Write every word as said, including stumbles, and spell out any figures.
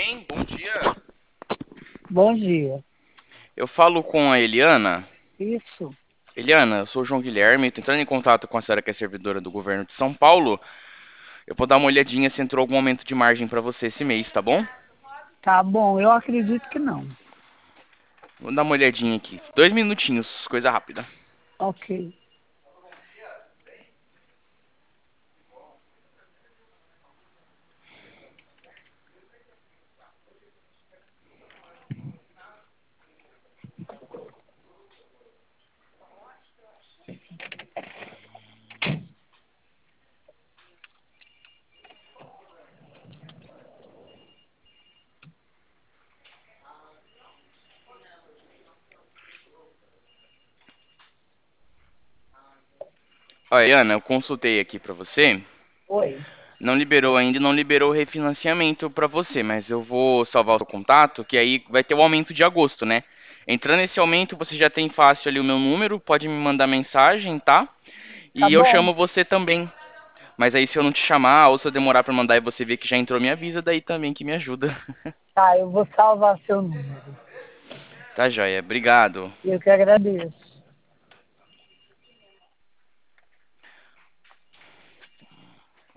bem? Bom dia. Bom dia. Eu falo com a Eliana. Isso. Eliana, eu sou o João Guilherme, tô entrando em contato com a senhora que é servidora do governo de São Paulo. Eu vou dar uma olhadinha se entrou algum aumento de margem pra você esse mês, tá bom? Tá bom, eu acredito que não. Vou dar uma olhadinha aqui. Dois minutinhos, coisa rápida. Ok. Ó, Eliana, eu consultei aqui pra você. Oi. Não liberou ainda, e não liberou o refinanciamento pra você, mas eu vou salvar o seu contato, que aí vai ter o aumento de agosto, né? Entrando nesse aumento, você já tem fácil ali o meu número, pode me mandar mensagem, tá? Tá E eu bom. chamo você também. Mas aí se eu não te chamar, ou se eu demorar pra mandar e você ver que já entrou, me avisa, daí também que me ajuda. Tá, eu vou salvar seu número. Tá, joia. Obrigado. Eu que agradeço.